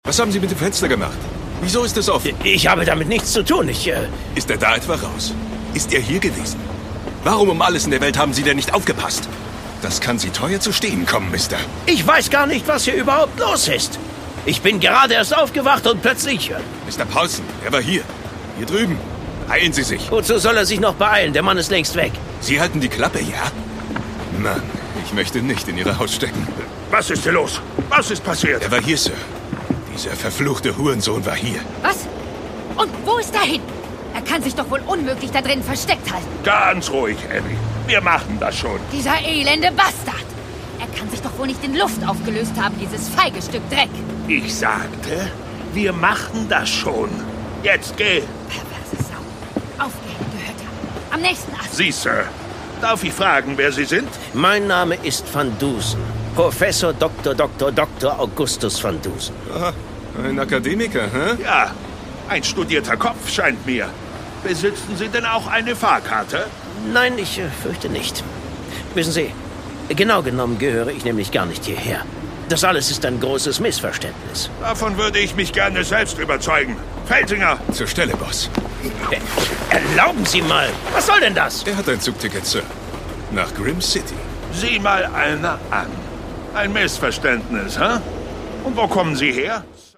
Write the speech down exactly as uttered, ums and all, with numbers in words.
Was haben Sie mit dem Fenster gemacht? Wieso ist es offen? Ich habe damit nichts zu tun. Ich, äh... Ist er da etwa raus? Ist er hier gewesen? Warum um alles in der Welt haben Sie denn nicht aufgepasst? Das kann Sie teuer zu stehen kommen, Mister. Ich weiß gar nicht, was hier überhaupt los ist. Ich bin gerade erst aufgewacht und plötzlich... Mister Paulson, er war hier. Hier drüben. Beeilen Sie sich. Wozu soll er sich noch beeilen? Der Mann ist längst weg. Sie halten die Klappe, ja? Mann, ich möchte nicht in Ihre Haut stecken. Was ist hier los? Was ist passiert? Er war hier, Sir. Dieser verfluchte Hurensohn war hier. Was? Und wo ist er hin? Er kann sich doch wohl unmöglich da drin versteckt halten. Ganz ruhig, Abby. Wir machen das schon. Dieser elende Bastard. Er kann sich doch wohl nicht in Luft aufgelöst haben, dieses feige Stück Dreck. Ich sagte, wir machen das schon. Jetzt geh. Perverse Sau. Aufgehende Hütte. Am nächsten Ast. Sie, Sir. Darf ich fragen, wer Sie sind? Mein Name ist Van Dusen. Professor Doktor Doktor Doktor Augustus Van Dusen. Aha, ein Akademiker, hä? Ja, ein studierter Kopf scheint mir. Besitzen Sie denn auch eine Fahrkarte? Nein, ich äh, fürchte nicht. Wissen Sie, genau genommen gehöre ich nämlich gar nicht hierher. Das alles ist ein großes Missverständnis. Davon würde ich mich gerne selbst überzeugen. Felsinger! Zur Stelle, Boss. Äh, erlauben Sie mal. Was soll denn das? Er hat ein Zugticket, Sir. Nach Grim City. Sieh mal einer an. Ein Missverständnis, hä? Und wo kommen Sie her?